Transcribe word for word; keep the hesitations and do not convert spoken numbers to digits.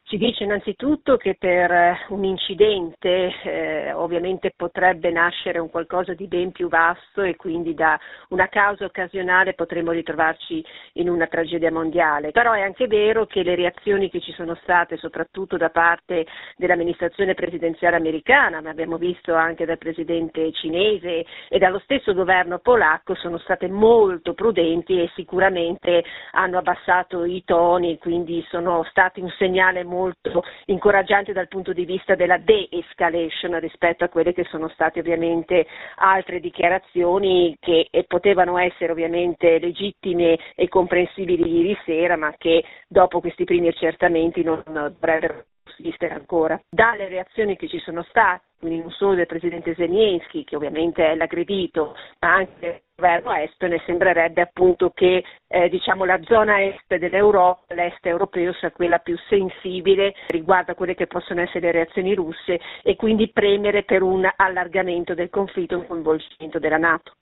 Ci dice innanzitutto che per un incidente eh, ovviamente potrebbe nascere un qualcosa di ben più vasto e quindi da una causa occasionale potremmo ritrovarci in una tragedia mondiale. Però è anche vero che le reazioni che ci sono state, soprattutto da parte dell'amministrazione presidenziale americana, ma abbiamo visto anche dal presidente cinese e dallo stesso governo polacco, sono state molto prudenti e sicuramente hanno abbassato i toni, quindi sono stati un segnale molto molto incoraggiante dal punto di vista della de-escalation rispetto a quelle che sono state ovviamente altre dichiarazioni che potevano essere ovviamente legittime e comprensibili ieri sera, ma che dopo questi primi accertamenti non dovrebbero esistere ancora. Dalle reazioni che ci sono state, quindi non solo del presidente Zelensky, che ovviamente è l'aggredito, ma anche del governo estone, sembrerebbe appunto che eh, diciamo la zona est dell'Europa, l'est europeo, sia quella più sensibile riguardo a quelle che possono essere le reazioni russe e quindi premere per un allargamento del conflitto e un coinvolgimento della NATO.